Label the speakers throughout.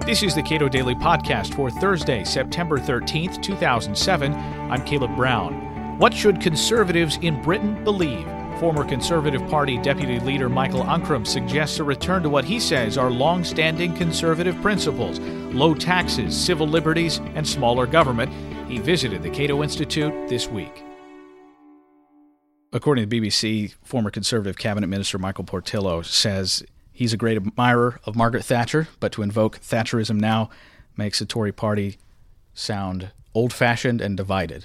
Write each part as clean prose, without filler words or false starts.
Speaker 1: This is the Cato Daily Podcast for Thursday, September 13th, 2007. I'm Caleb Brown. What should conservatives in Britain believe? Former Conservative Party Deputy Leader Michael Ancram suggests a return to what he says are long-standing conservative principles: low taxes, civil liberties, and smaller government. He visited the Cato Institute this week. According to the BBC, former Conservative Cabinet Minister Michael Portillo says he's a great admirer of Margaret Thatcher, but to invoke Thatcherism now makes the Tory party sound old-fashioned and divided.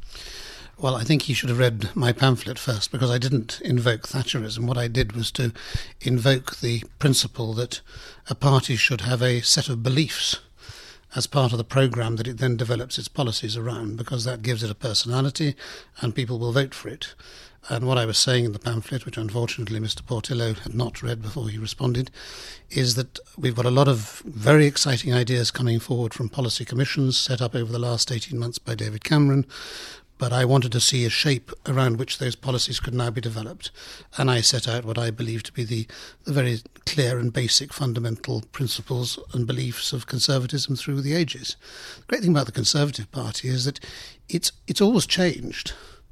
Speaker 2: Well, I think he should have read my pamphlet first, because I didn't invoke Thatcherism. What I did was to invoke the principle that a party should have a set of beliefs as part of the programme that it then develops its policies around, because that gives it a personality and people will vote for it. And what I was saying in the pamphlet, which unfortunately Mr. Portillo had not read before he responded, is that we've got a lot of very exciting ideas coming forward from policy commissions set up over the last 18 months by David Cameron, but I wanted to see a shape around which those policies could now be developed. And I set out what I believe to be the very clear and basic fundamental principles and beliefs of conservatism through the ages. The great thing about the Conservative Party is that it's always changed.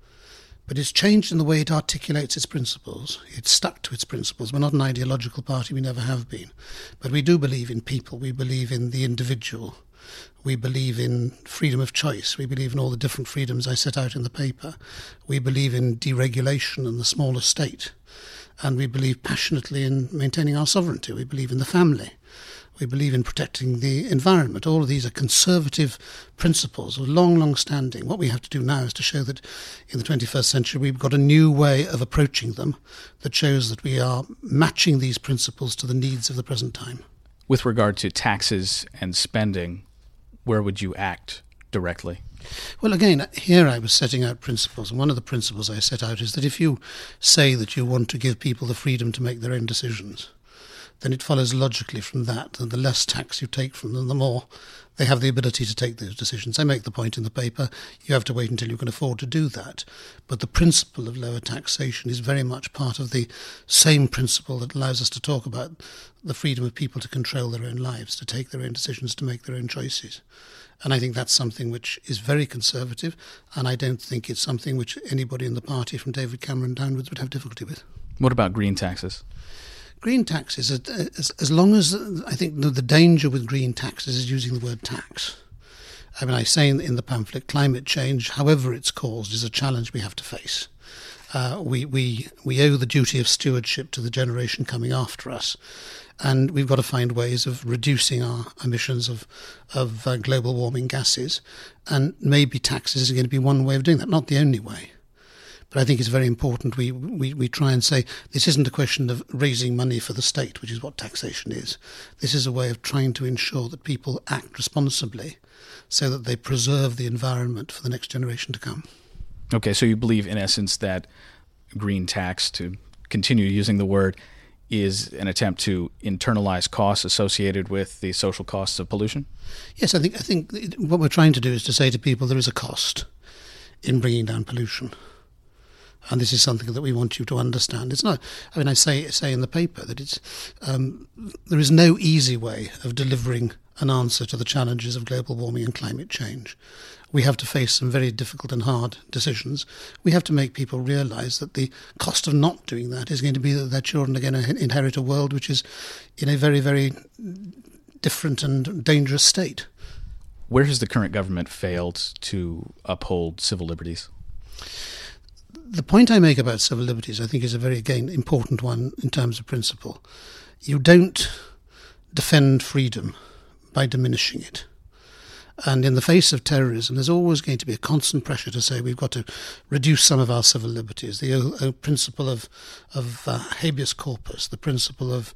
Speaker 2: But it's changed in the way it articulates its principles. It's stuck to its principles. We're not an ideological party, we never have been. But we do believe in people, we believe in the individual, we believe in freedom of choice, we believe in all the different freedoms I set out in the paper, we believe in deregulation and the smaller state, and we believe passionately in maintaining our sovereignty, we believe in the family. We believe in protecting the environment. All of these are conservative principles of long standing. What we have to do now is to show that in the 21st century we've got a new way of approaching them that shows that we are matching these principles to the needs of the present time.
Speaker 1: With regard to taxes and spending, where would you act directly?
Speaker 2: Well, again, here I was setting out principles, and one of the principles I set out is that if you say that you want to give people the freedom to make their own decisions, then it follows logically from that the less tax you take from them, the more they have the ability to take those decisions. I make the point in the paper, you have to wait until you can afford to do that. But the principle of lower taxation is very much part of the same principle that allows us to talk about the freedom of people to control their own lives, to take their own decisions, to make their own choices. And I think that's something which is very conservative, and I don't think it's something which anybody in the party from David Cameron downwards would have difficulty with.
Speaker 1: What about green taxes?
Speaker 2: Green taxes, as long as I think the danger with green taxes is using the word tax. I mean, I say in the pamphlet, climate change, however it's caused, is a challenge we have to face. We owe the duty of stewardship to the generation coming after us, and we've got to find ways of reducing our emissions of global warming gases, and maybe taxes are going to be one way of doing that, not the only way. But I think it's very important we try and say this isn't a question of raising money for the state, which is what taxation is. This is a way of trying to ensure that people act responsibly so that they preserve the environment for the next generation to come.
Speaker 1: Okay, so you believe in essence that green tax, to continue using the word, is an attempt to internalize costs associated with the social costs of pollution?
Speaker 2: Yes, I think what we're trying to do is to say to people there is a cost in bringing down pollution. And this is something that we want you to understand. It's not. I mean, I say in the paper that it's there is no easy way of delivering an answer to the challenges of global warming and climate change. We have to face some very difficult and hard decisions. We have to make people realise that the cost of not doing that is going to be that their children are going to inherit a world which is in a very, very different and dangerous state.
Speaker 1: Where has the current government failed to uphold civil liberties?
Speaker 2: The point I make about civil liberties, I think, is a very, again, important one in terms of principle. You don't defend freedom by diminishing it. And in the face of terrorism, there's always going to be a constant pressure to say we've got to reduce some of our civil liberties. The principle of habeas corpus, the principle of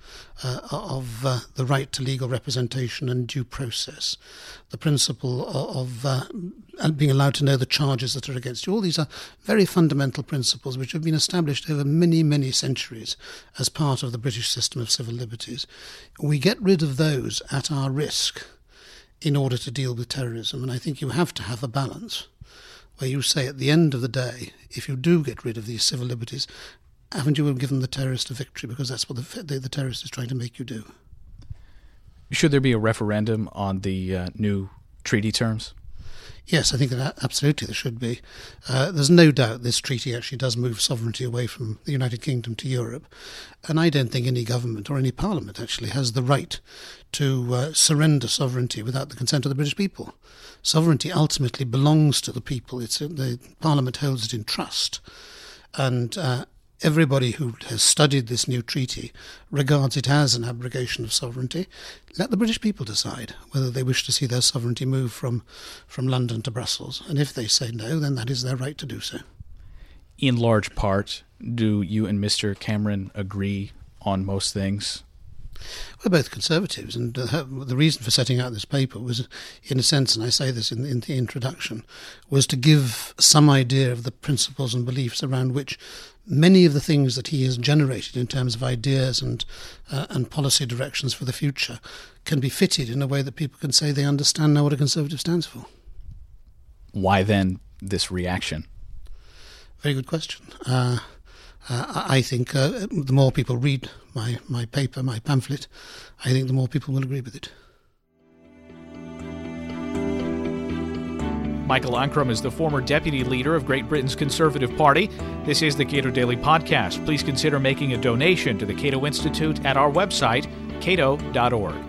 Speaker 2: the right to legal representation and due process, the principle of being allowed to know the charges that are against you. All these are very fundamental principles which have been established over many, many centuries as part of the British system of civil liberties. We get rid of those at our risk in order to deal with terrorism. And I think you have to have a balance where you say at the end of the day, if you do get rid of these civil liberties, haven't you given the terrorist a victory? Because that's what the terrorist is trying to make you do.
Speaker 1: Should there be a referendum on the new treaty terms?
Speaker 2: Yes, I think that absolutely there should be. There's no doubt this treaty actually does move sovereignty away from the United Kingdom to Europe, and I don't think any government or any parliament actually has the right to surrender sovereignty without the consent of the British people. Sovereignty ultimately belongs to the people. The parliament holds it in trust, and everybody who has studied this new treaty regards it as an abrogation of sovereignty. Let the British people decide whether they wish to see their sovereignty move from London to Brussels. And if they say no, then that is their right to do so.
Speaker 1: In large part, do you and Mr. Cameron agree on most things?
Speaker 2: We're both Conservatives, and the reason for setting out this paper was, in a sense, and I say this in the introduction, was to give some idea of the principles and beliefs around which many of the things that he has generated in terms of ideas and policy directions for the future can be fitted in a way that people can say they understand now what a Conservative stands for.
Speaker 1: Why then this reaction?
Speaker 2: Very good question. I think the more people read my paper, my pamphlet, I think the more people will agree with it.
Speaker 1: Michael Ancrum is the former deputy leader of Great Britain's Conservative Party. This is the Cato Daily Podcast. Please consider making a donation to the Cato Institute at our website, cato.org.